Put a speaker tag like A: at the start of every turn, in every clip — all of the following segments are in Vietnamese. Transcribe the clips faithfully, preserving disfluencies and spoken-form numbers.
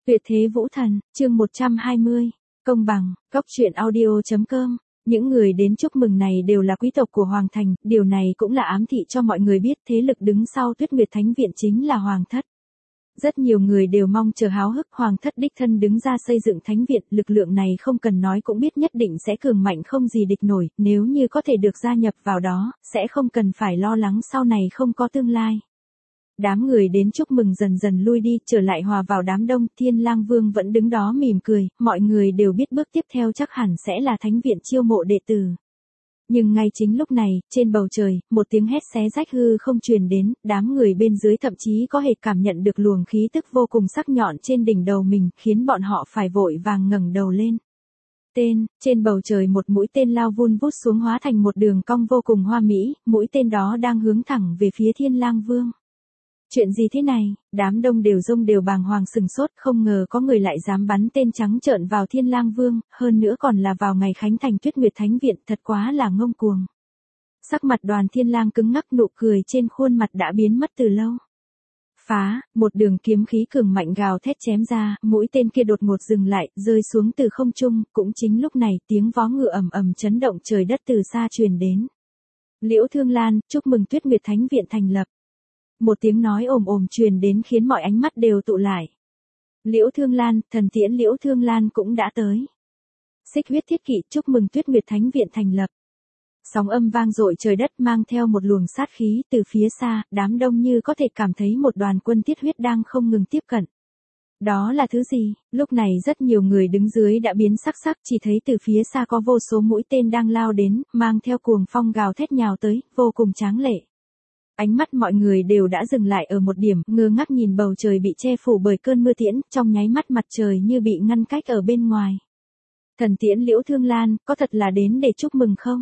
A: Tuyệt thế vũ thần, chương một trăm hai mươi, công bằng, góc truyện audio chấm com. Những người đến chúc mừng này đều là quý tộc của Hoàng Thành, điều này cũng là ám thị cho mọi người biết thế lực đứng sau Tuyết Nguyệt Thánh Viện chính là Hoàng Thất. Rất nhiều người đều mong chờ háo hức Hoàng Thất đích thân đứng ra xây dựng Thánh Viện, lực lượng này không cần nói cũng biết nhất định sẽ cường mạnh không gì địch nổi, nếu như có thể được gia nhập vào đó, sẽ không cần phải lo lắng sau này không có tương lai. Đám người đến chúc mừng dần dần lui đi, trở lại hòa vào đám đông, Thiên Lang Vương vẫn đứng đó mỉm cười, mọi người đều biết bước tiếp theo chắc hẳn sẽ là Thánh Viện chiêu mộ đệ tử. Nhưng ngay chính lúc này, trên bầu trời, một tiếng hét xé rách hư không truyền đến, đám người bên dưới thậm chí có thể cảm nhận được luồng khí tức vô cùng sắc nhọn trên đỉnh đầu mình, khiến bọn họ phải vội vàng ngẩng đầu lên. Tên, trên bầu trời một mũi tên lao vun vút xuống hóa thành một đường cong vô cùng hoa mỹ, mũi tên đó đang hướng thẳng về phía Thiên Lang Vương. Chuyện gì thế này, đám đông đều rông đều bàng hoàng sừng sốt, không ngờ có người lại dám bắn tên trắng trợn vào Thiên Lang Vương, hơn nữa còn là vào ngày khánh thành Tuyết Nguyệt Thánh Viện, thật quá là ngông cuồng. Sắc mặt Đoàn Thiên Lang cứng ngắc, nụ cười trên khuôn mặt đã biến mất từ lâu. Phá, một đường kiếm khí cường mạnh gào thét chém ra, mũi tên kia đột ngột dừng lại, rơi xuống từ không trung, cũng chính lúc này, tiếng vó ngựa ầm ầm chấn động trời đất từ xa truyền đến. Liễu Thương Lan, chúc mừng Tuyết Nguyệt Thánh Viện thành lập. Một tiếng nói ồm ồm truyền đến khiến mọi ánh mắt đều tụ lại. Liễu Thương Lan, thần tiễn Liễu Thương Lan cũng đã tới. Xích huyết thiết kỵ chúc mừng Tuyết Nguyệt Thánh Viện thành lập. Sóng âm vang dội trời đất mang theo một luồng sát khí từ phía xa, đám đông như có thể cảm thấy một đoàn quân thiết huyết đang không ngừng tiếp cận. Đó là thứ gì? Lúc này rất nhiều người đứng dưới đã biến sắc sắc, chỉ thấy từ phía xa có vô số mũi tên đang lao đến, mang theo cuồng phong gào thét nhào tới, vô cùng tráng lệ. Ánh mắt mọi người đều đã dừng lại ở một điểm, ngơ ngác nhìn bầu trời bị che phủ bởi cơn mưa tiễn, trong nháy mắt mặt trời như bị ngăn cách ở bên ngoài. Thần tiễn Liễu Thương Lan, có thật là đến để chúc mừng không?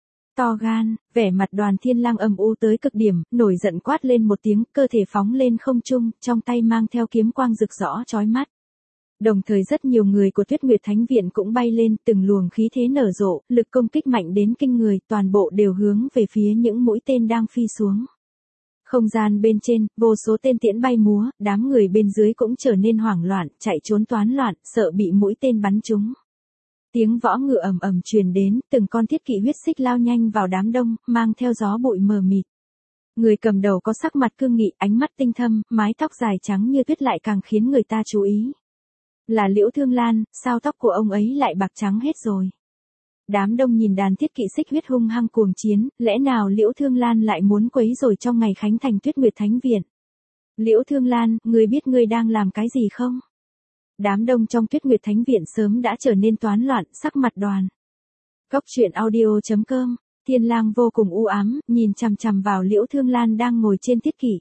A: To gan, vẻ mặt Đoàn Thiên Lang âm u tới cực điểm, nổi giận quát lên một tiếng, cơ thể phóng lên không trung, trong tay mang theo kiếm quang rực rõ chói mắt. Đồng thời rất nhiều người của Tuyết Nguyệt Thánh Viện cũng bay lên, từng luồng khí thế nở rộ, lực công kích mạnh đến kinh người, toàn bộ đều hướng về phía những mũi tên đang phi xuống. Không gian bên trên, vô số tên tiễn bay múa, đám người bên dưới cũng trở nên hoảng loạn, chạy trốn toán loạn, sợ bị mũi tên bắn trúng. Tiếng võ ngựa ầm ầm truyền đến, từng con thiết kỵ huyết xích lao nhanh vào đám đông, mang theo gió bụi mờ mịt. Người cầm đầu có sắc mặt cương nghị, ánh mắt tinh thâm, mái tóc dài trắng như tuyết lại càng khiến người ta chú ý. Là Liễu Thương Lan, sao tóc của ông ấy lại bạc trắng hết rồi? Đám đông nhìn đàn thiết kỵ xích huyết hung hăng cuồng chiến, lẽ nào Liễu Thương Lan lại muốn quấy rối trong ngày khánh thành Tuyết Nguyệt Thánh Viện? Liễu Thương Lan, ngươi biết ngươi đang làm cái gì không? Đám đông trong Tuyết Nguyệt Thánh Viện sớm đã trở nên toán loạn, sắc mặt Đoàn. Góc truyện audio chấm com, Thiên Lang vô cùng u ám, nhìn chằm chằm vào Liễu Thương Lan đang ngồi trên thiết kỵ.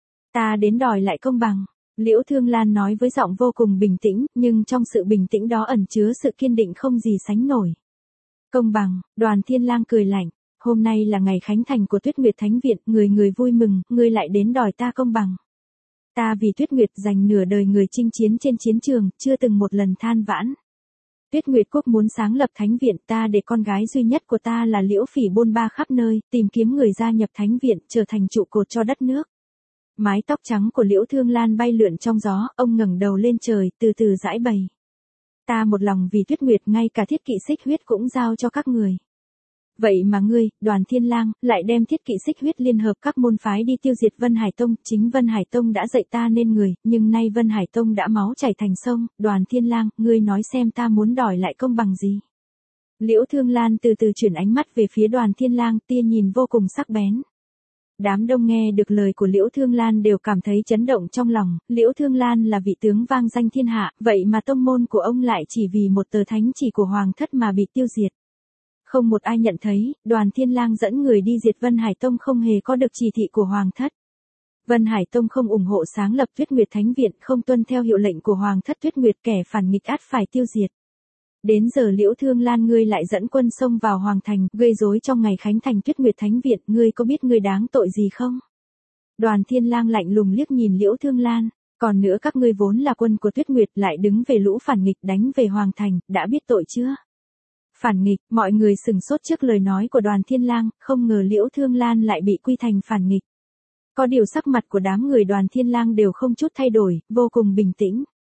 A: Ta đến đòi lại công bằng. Liễu Thương Lan nói với giọng vô cùng bình tĩnh, nhưng trong sự bình tĩnh đó ẩn chứa sự kiên định không gì sánh nổi. Công bằng, Đoàn Thiên Lang cười lạnh, hôm nay là ngày khánh thành của Tuyết Nguyệt Thánh Viện, người người vui mừng, ngươi lại đến đòi ta công bằng. Ta vì Tuyết Nguyệt dành nửa đời người chinh chiến trên chiến trường, chưa từng một lần than vãn. Tuyết Nguyệt Quốc muốn sáng lập Thánh Viện, ta để con gái duy nhất của ta là Liễu Phỉ bôn ba khắp nơi, tìm kiếm người gia nhập Thánh Viện, trở thành trụ cột cho đất nước. Mái tóc trắng của Liễu Thương Lan bay lượn trong gió, ông ngẩng đầu lên trời, từ từ giãi bày. Ta một lòng vì Tuyết Nguyệt, ngay cả thiết kỵ xích huyết cũng giao cho các người. Vậy mà ngươi, Đoàn Thiên Lang, lại đem thiết kỵ xích huyết liên hợp các môn phái đi tiêu diệt Vân Hải Tông, chính Vân Hải Tông đã dạy ta nên người, nhưng nay Vân Hải Tông đã máu chảy thành sông, Đoàn Thiên Lang, ngươi nói xem ta muốn đòi lại công bằng gì? Liễu Thương Lan từ từ chuyển ánh mắt về phía Đoàn Thiên Lang, tia nhìn vô cùng sắc bén. Đám đông nghe được lời của Liễu Thương Lan đều cảm thấy chấn động trong lòng, Liễu Thương Lan là vị tướng vang danh thiên hạ, vậy mà tông môn của ông lại chỉ vì một tờ thánh chỉ của Hoàng Thất mà bị tiêu diệt. Không một ai nhận thấy, Đoàn Thiên Lang dẫn người đi diệt Vân Hải Tông không hề có được chỉ thị của Hoàng Thất. Vân Hải Tông không ủng hộ sáng lập Tuyết Nguyệt Thánh Viện, không tuân theo hiệu lệnh của Hoàng Thất, Tuyết Nguyệt kẻ phản nghịch ắt phải tiêu diệt. Đến giờ Liễu Thương Lan ngươi lại dẫn quân xông vào Hoàng Thành, gây rối trong ngày khánh thành Tuyết Nguyệt Thánh Viện, ngươi có biết ngươi đáng tội gì không? Đoàn Thiên Lang lạnh lùng liếc nhìn Liễu Thương Lan, còn nữa các ngươi vốn là quân của Tuyết Nguyệt lại đứng về lũ phản nghịch đánh về Hoàng Thành, đã biết tội chưa? Phản nghịch, mọi người sừng sốt trước lời nói của Đoàn Thiên Lang, không ngờ Liễu Thương Lan lại bị quy thành phản nghịch. Có điều sắc mặt của đám người Đoàn Thiên Lang đều không chút thay đổi, vô cùng bình tĩnh.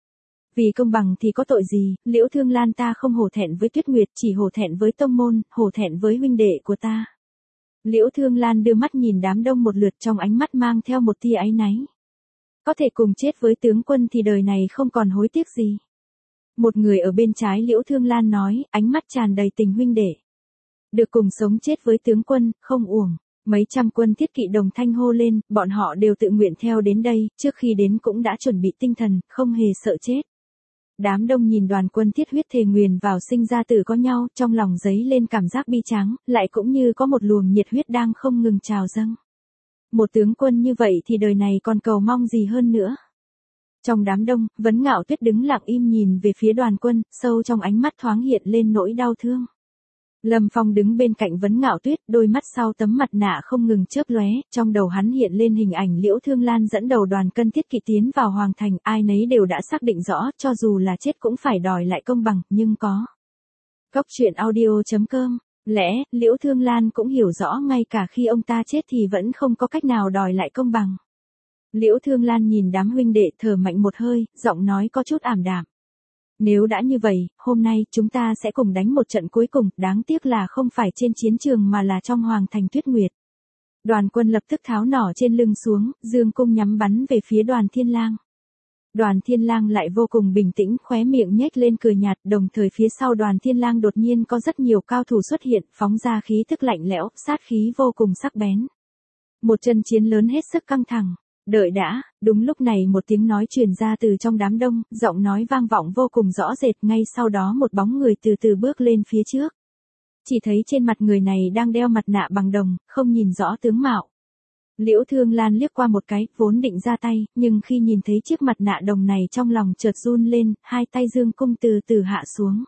A: Vì công bằng thì có tội gì, Liễu Thương Lan ta không hổ thẹn với Tuyết Nguyệt, chỉ hổ thẹn với tông môn, hổ thẹn với huynh đệ của ta. Liễu Thương Lan đưa mắt nhìn đám đông một lượt, trong ánh mắt mang theo một tia áy náy. Có thể cùng chết với tướng quân thì đời này không còn hối tiếc gì. Một người ở bên trái Liễu Thương Lan nói, ánh mắt tràn đầy tình huynh đệ. Được cùng sống chết với tướng quân, không uổng. Mấy trăm quân thiết kỵ đồng thanh hô lên, bọn họ đều tự nguyện theo đến đây, trước khi đến cũng đã chuẩn bị tinh thần, không hề sợ chết. Đám đông nhìn đoàn quân thiết huyết thề nguyền vào sinh ra tử có nhau, trong lòng dấy lên cảm giác bi tráng, lại cũng như có một luồng nhiệt huyết đang không ngừng trào dâng. Một tướng quân như vậy thì đời này còn cầu mong gì hơn nữa. Trong đám đông, Vấn Ngạo Tuyết đứng lặng im nhìn về phía đoàn quân, sâu trong ánh mắt thoáng hiện lên nỗi đau thương. Lâm Phong đứng bên cạnh Vấn Ngạo Tuyết, đôi mắt sau tấm mặt nạ không ngừng chớp lóe, trong đầu hắn hiện lên hình ảnh Liễu Thương Lan dẫn đầu đoàn cân thiết kỵ tiến vào hoàng thành, ai nấy đều đã xác định rõ, cho dù là chết cũng phải đòi lại công bằng, nhưng có. Góc truyện audio chấm com, lẽ, Liễu Thương Lan cũng hiểu rõ ngay cả khi ông ta chết thì vẫn không có cách nào đòi lại công bằng. Liễu Thương Lan nhìn đám huynh đệ thở mạnh một hơi, giọng nói có chút ảm đạm. Nếu đã như vậy, hôm nay chúng ta sẽ cùng đánh một trận cuối cùng, đáng tiếc là không phải trên chiến trường mà là trong hoàng thành Tuyết Nguyệt. Đoàn quân lập tức tháo nỏ trên lưng xuống, dương cung nhắm bắn về phía Đoàn Thiên Lang. Đoàn Thiên Lang lại vô cùng bình tĩnh, khóe miệng nhếch lên cười nhạt, đồng thời phía sau Đoàn Thiên Lang đột nhiên có rất nhiều cao thủ xuất hiện, phóng ra khí thức lạnh lẽo, sát khí vô cùng sắc bén. Một trận chiến lớn hết sức căng thẳng. Đợi đã, đúng lúc này một tiếng nói truyền ra từ trong đám đông, giọng nói vang vọng vô cùng rõ rệt, ngay sau đó một bóng người từ từ bước lên phía trước. Chỉ thấy trên mặt người này đang đeo mặt nạ bằng đồng, không nhìn rõ tướng mạo. Liễu Thương Lan liếc qua một cái, vốn định ra tay, nhưng khi nhìn thấy chiếc mặt nạ đồng này trong lòng chợt run lên, hai tay dương cung từ từ hạ xuống.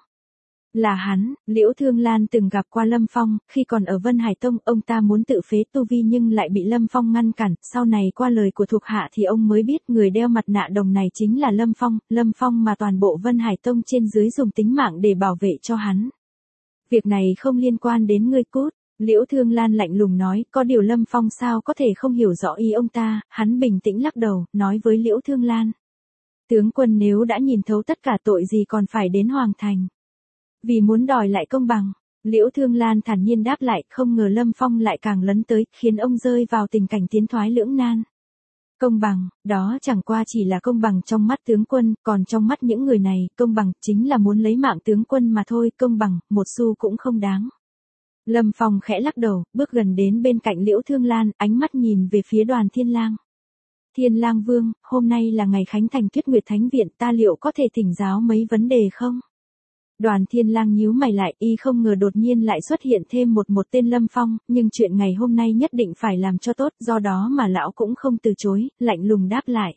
A: Là hắn, Liễu Thương Lan từng gặp qua Lâm Phong, khi còn ở Vân Hải Tông, ông ta muốn tự phế tu vi nhưng lại bị Lâm Phong ngăn cản, sau này qua lời của thuộc hạ thì ông mới biết người đeo mặt nạ đồng này chính là Lâm Phong, Lâm Phong mà toàn bộ Vân Hải Tông trên dưới dùng tính mạng để bảo vệ cho hắn. Việc này không liên quan đến ngươi cút, Liễu Thương Lan lạnh lùng nói, có điều Lâm Phong sao có thể không hiểu rõ ý ông ta, hắn bình tĩnh lắc đầu, nói với Liễu Thương Lan. Tướng quân nếu đã nhìn thấu tất cả tội gì còn phải đến Hoàng Thành. Vì muốn đòi lại công bằng, Liễu Thương Lan thản nhiên đáp lại, không ngờ Lâm Phong lại càng lấn tới, khiến ông rơi vào tình cảnh tiến thoái lưỡng nan. Công bằng, đó chẳng qua chỉ là công bằng trong mắt tướng quân, còn trong mắt những người này, công bằng chính là muốn lấy mạng tướng quân mà thôi, công bằng, một xu cũng không đáng. Lâm Phong khẽ lắc đầu, bước gần đến bên cạnh Liễu Thương Lan, ánh mắt nhìn về phía Đoàn Thiên Lang. Thiên Lang Vương, hôm nay là ngày khánh thành Tuyết Nguyệt Thánh Viện, ta liệu có thể thỉnh giáo mấy vấn đề không? Đoàn Thiên Lang nhíu mày lại, y không ngờ đột nhiên lại xuất hiện thêm một một tên Lâm Phong, nhưng chuyện ngày hôm nay nhất định phải làm cho tốt, do đó mà lão cũng không từ chối, lạnh lùng đáp lại.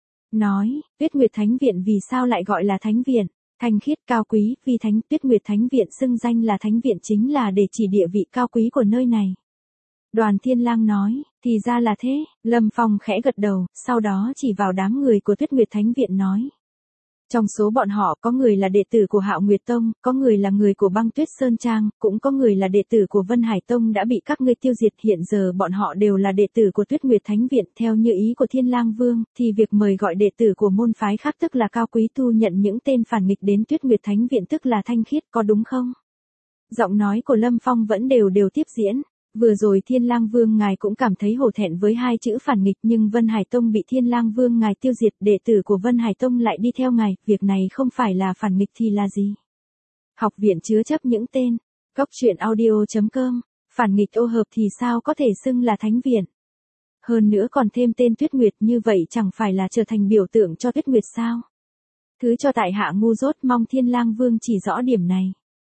A: Nói, Tuyết Nguyệt Thánh Viện vì sao lại gọi là Thánh Viện? Thanh khiết cao quý, vì Thánh Tuyết Nguyệt Thánh Viện xưng danh là Thánh Viện chính là để chỉ địa vị cao quý của nơi này. Đoàn Thiên Lang nói, thì ra là thế, Lâm Phong khẽ gật đầu, sau đó chỉ vào đám người của Tuyết Nguyệt Thánh Viện nói. Trong số bọn họ có người là đệ tử của Hạo Nguyệt Tông, có người là người của Băng Tuyết Sơn Trang, cũng có người là đệ tử của Vân Hải Tông đã bị các ngươi tiêu diệt, hiện giờ bọn họ đều là đệ tử của Tuyết Nguyệt Thánh Viện, theo như ý của Thiên Lang Vương, thì việc mời gọi đệ tử của môn phái khác tức là cao quý tu nhận những tên phản nghịch đến Tuyết Nguyệt Thánh Viện tức là thanh khiết, có đúng không? Giọng nói của Lâm Phong vẫn đều đều tiếp diễn. Vừa rồi Thiên Lang Vương ngài cũng cảm thấy hổ thẹn với hai chữ phản nghịch, nhưng Vân Hải Tông bị Thiên Lang Vương ngài tiêu diệt, đệ tử của Vân Hải Tông lại đi theo ngài, việc này không phải là phản nghịch thì là gì? Học viện chứa chấp những tên. Góc truyện audio chấm com, phản nghịch ô hợp thì sao có thể xưng là Thánh Viện? Hơn nữa còn thêm tên Tuyết Nguyệt, như vậy chẳng phải là trở thành biểu tượng cho Tuyết Nguyệt sao? Thứ cho tại hạ ngu dốt, mong Thiên Lang Vương chỉ rõ điểm này.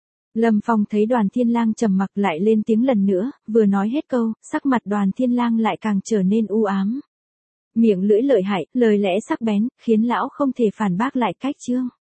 A: Lâm Phong thấy Đoàn Thiên Lang trầm mặc lại lên tiếng lần nữa, vừa nói hết câu, sắc mặt Đoàn Thiên Lang lại càng trở nên u ám. Miệng lưỡi lợi hại, lời lẽ sắc bén, khiến lão không thể phản bác lại cách chương.